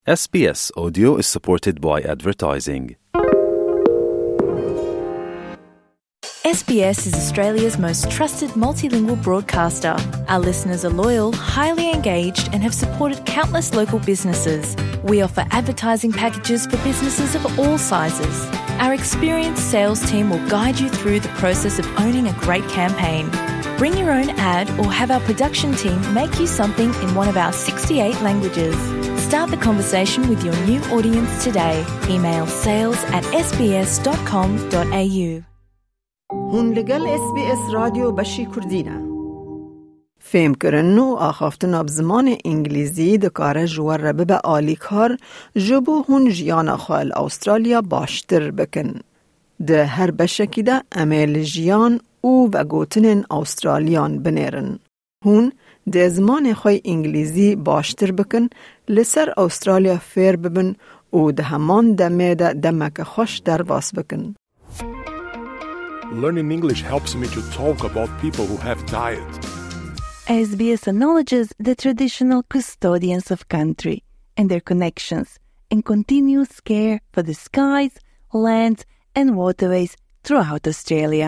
SBS Audio is supported by advertising. SBS is Australia's most trusted multilingual broadcaster. Our listeners are loyal, highly engaged, and have supported countless local businesses. We offer advertising packages for businesses of all sizes. Our experienced sales team will guide you through the process of owning a great campaign. Bring your own ad or have our production team make you something in one of our 68 languages. Start the conversation with your new audience today. Email sales@sbs.com.au. هون لگل SBS رادیو بشی کردینه. فهم کرنو آخافتنا بزمان انگلیزی دکاره جوار ربه به آلی کار جبو هون جیانا خوال استرالیا باشتر بکن. ده هر بشکی ده امیل جیان او و گوتنن استرالیان بنیرن. هون ده زمان خواه انگلیزی باشتر بکن لسر استرالیا فیر ببن و ده همان دمه ده دمک خوش در واس بکن. Learning English helps me to talk about people who have died. SBS acknowledges the traditional custodians of country and their connections and continuous care for the skies, lands and waterways throughout Australia.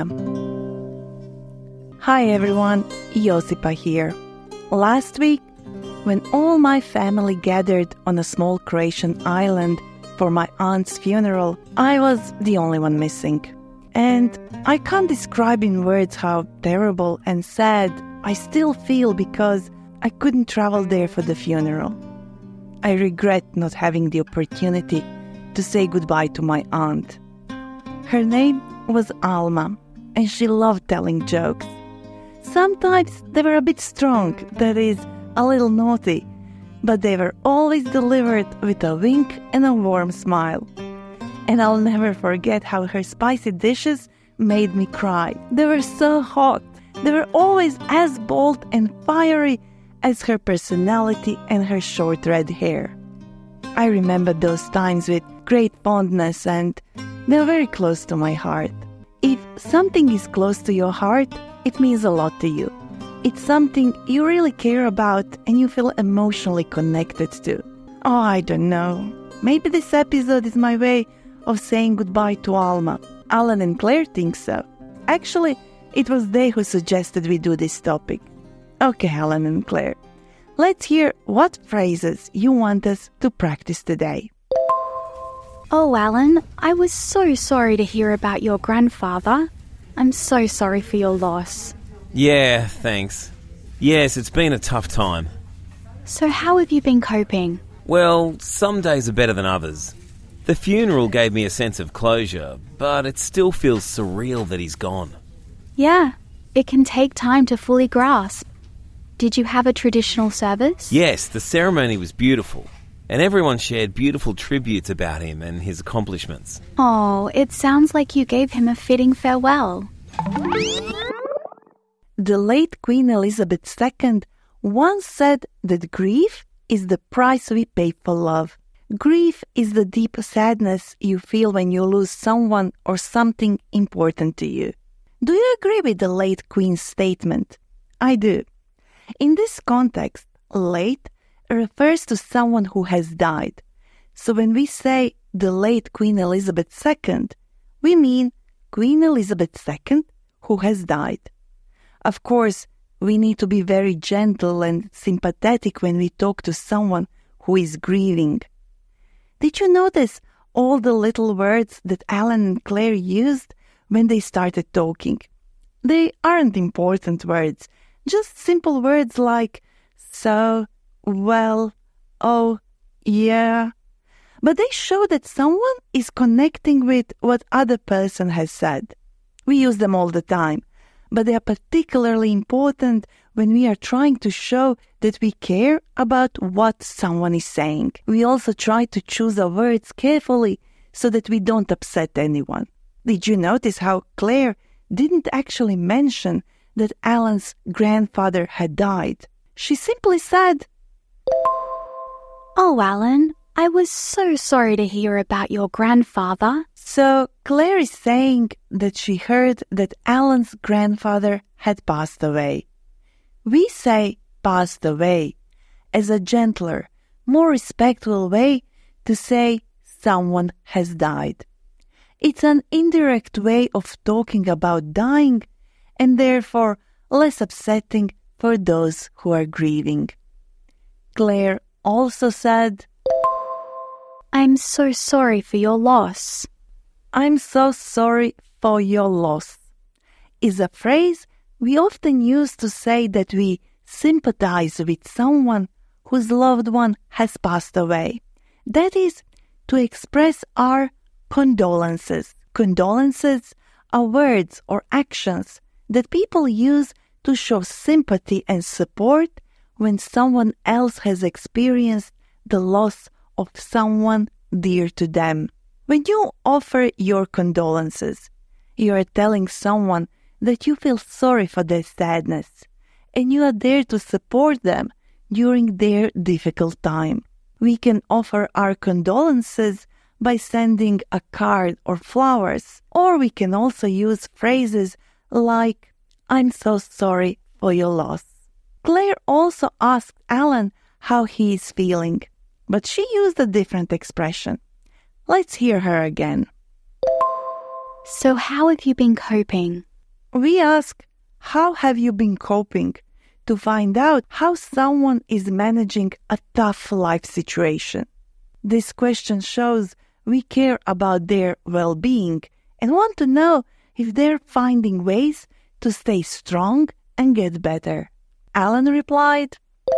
Hi everyone, Josipa here. Last week, when all my family gathered on a small Croatian island for my aunt's funeral, I was the only one missing. And I can't describe in words how terrible and sad I still feel because I couldn't travel there for the funeral. I regret not having the opportunity to say goodbye to my aunt. Her name was Alma, and she loved telling jokes. Sometimes they were a bit strong, that is, a little naughty, but they were always delivered with a wink and a warm smile. And I'll never forget how her spicy dishes made me cry. They were so hot. They were always as bold and fiery as her personality and her short red hair. I remember those times with great fondness, and they're very close to my heart. If something is close to your heart, it means a lot to you. It's something you really care about and you feel emotionally connected to. Oh, I don't know. Maybe this episode is my way of saying goodbye to Alma. Alan and Claire think so. Actually, it was they who suggested we do this topic. Okay, Alan and Claire, let's hear what phrases you want us to practice today. Oh, Alan, I was so sorry to hear about your grandfather. I'm so sorry for your loss. Yeah, thanks. Yes, it's been a tough time. So how have you been coping? Well, some days are better than others. The funeral gave me a sense of closure, but it still feels surreal that he's gone. Yeah, it can take time to fully grasp. Did you have a traditional service? Yes, the ceremony was beautiful, and everyone shared beautiful tributes about him and his accomplishments. Oh, it sounds like you gave him a fitting farewell. The late Queen Elizabeth II once said that grief is the price we pay for love. Grief is the deep sadness you feel when you lose someone or something important to you. Do you agree with the late Queen's statement? I do. In this context, late refers to someone who has died. So when we say the late Queen Elizabeth II, we mean Queen Elizabeth II who has died. Of course, we need to be very gentle and sympathetic when we talk to someone who is grieving. Did you notice all the little words that Alan and Claire used when they started talking? They aren't important words, just simple words like so, well, oh, yeah. But they show that someone is connecting with what other person has said. We use them all the time, but they are particularly important when we are trying to show that we care about what someone is saying. We also try to choose our words carefully so that we don't upset anyone. Did you notice how Claire didn't actually mention that Alan's grandfather had died? She simply said, Oh, Alan, I was so sorry to hear about your grandfather. So Claire is saying that she heard that Alan's grandfather had passed away. We say passed away as a gentler, more respectful way to say someone has died. It's an indirect way of talking about dying and therefore less upsetting for those who are grieving. Claire also said, I'm so sorry for your loss. I'm so sorry for your loss is a phrase we often use to say that we sympathize with someone whose loved one has passed away. That is, to express our condolences. Condolences are words or actions that people use to show sympathy and support when someone else has experienced the loss of someone dear to them. When you offer your condolences, you are telling someone that you feel sorry for their sadness and you are there to support them during their difficult time. We can offer our condolences by sending a card or flowers, or we can also use phrases like, I'm so sorry for your loss. Claire also asked Alan how he is feeling, but she used a different expression. Let's hear her again. So how have you been coping? We ask, how have you been coping? To find out how someone is managing a tough life situation. This question shows we care about their well-being and want to know if they're finding ways to stay strong and get better. Alan replied,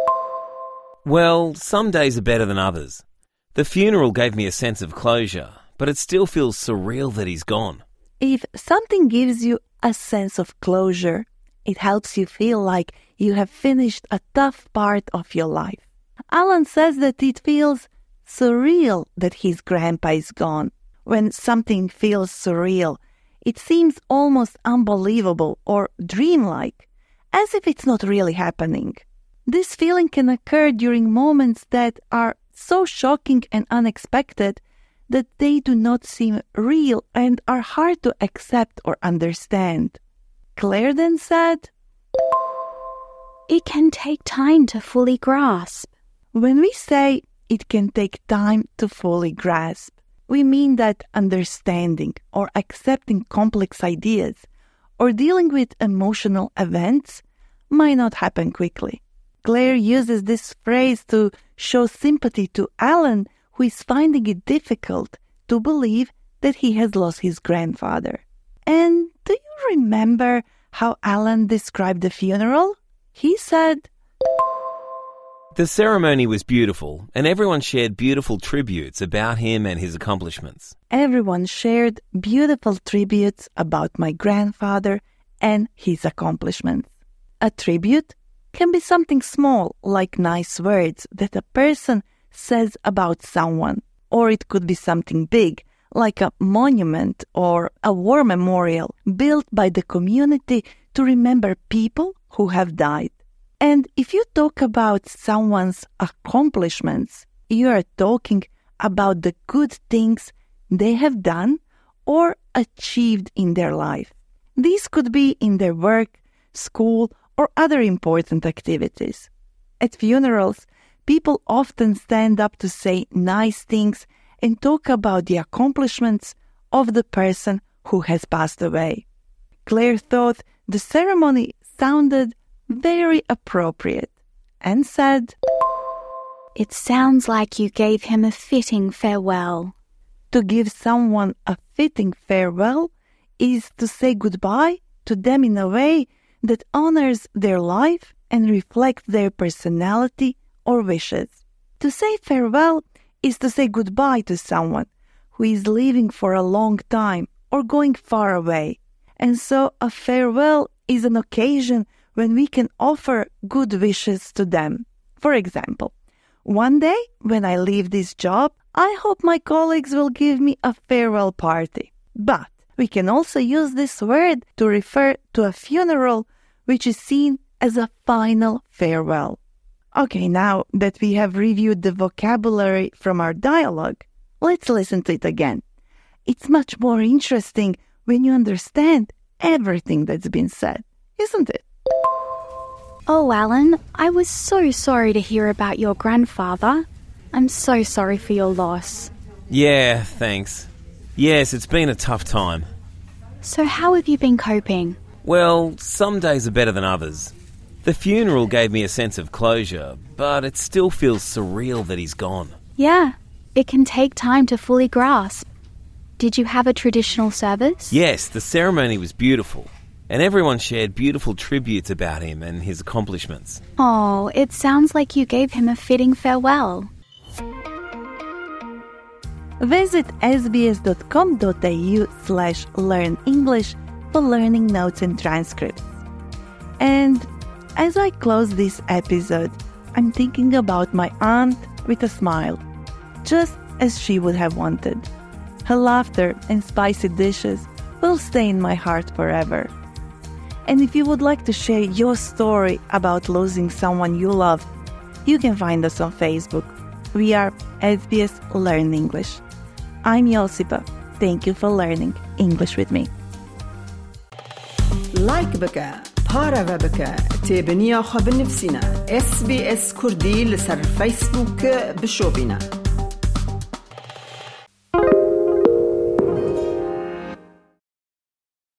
Well, some days are better than others. The funeral gave me a sense of closure, but it still feels surreal that he's gone. If something gives you a sense of closure, it helps you feel like you have finished a tough part of your life. Alan says that it feels surreal that his grandpa is gone. When something feels surreal, it seems almost unbelievable or dreamlike, as if it's not really happening. This feeling can occur during moments that are so shocking and unexpected that they do not seem real and are hard to accept or understand. Claire then said, It can take time to fully grasp. When we say it can take time to fully grasp, we mean that understanding or accepting complex ideas or dealing with emotional events might not happen quickly. Claire uses this phrase to show sympathy to Alan, who is finding it difficult to believe that he has lost his grandfather. And do you remember how Alan described the funeral? He said, The ceremony was beautiful, and everyone shared beautiful tributes about him and his accomplishments. Everyone shared beautiful tributes about my grandfather and his accomplishments. A tribute can be something small, like nice words that a person says about someone, or it could be something big, like a monument or a war memorial built by the community to remember people who have died. And if you talk about someone's accomplishments, you are talking about the good things they have done or achieved in their life. These could be in their work, school, or other important activities. At funerals, people often stand up to say nice things and talk about the accomplishments of the person who has passed away. Claire thought the ceremony sounded very appropriate and said, It sounds like you gave him a fitting farewell. To give someone a fitting farewell is to say goodbye to them in a way that honors their life and reflects their personality or wishes. To say farewell is to say goodbye to someone who is leaving for a long time or going far away. And so a farewell is an occasion when we can offer good wishes to them. For example, one day when I leave this job, I hope my colleagues will give me a farewell party. But we can also use this word to refer to a funeral which is seen as a final farewell. Okay, now that we have reviewed the vocabulary from our dialogue, let's listen to it again. It's much more interesting when you understand everything that's been said, isn't it? Oh, Alan, I was so sorry to hear about your grandfather. I'm so sorry for your loss. Yeah, thanks. Yes, it's been a tough time. So how have you been coping? Well, some days are better than others. The funeral gave me a sense of closure, but it still feels surreal that he's gone. Yeah, it can take time to fully grasp. Did you have a traditional service? Yes, the ceremony was beautiful, and everyone shared beautiful tributes about him and his accomplishments. Oh, it sounds like you gave him a fitting farewell. Visit sbs.com.au/learnenglish for learning notes and transcripts. And as I close this episode, I'm thinking about my aunt with a smile, just as she would have wanted. Her laughter and spicy dishes will stay in my heart forever. And if you would like to share your story about losing someone you love, you can find us on Facebook. We are SBS Learn English. I'm Josipa. Thank you for learning English with me. لايك بك، بارا بك، تابنيا خبر نفسنا SBS كردي لسر فيسبوك بشوبنا.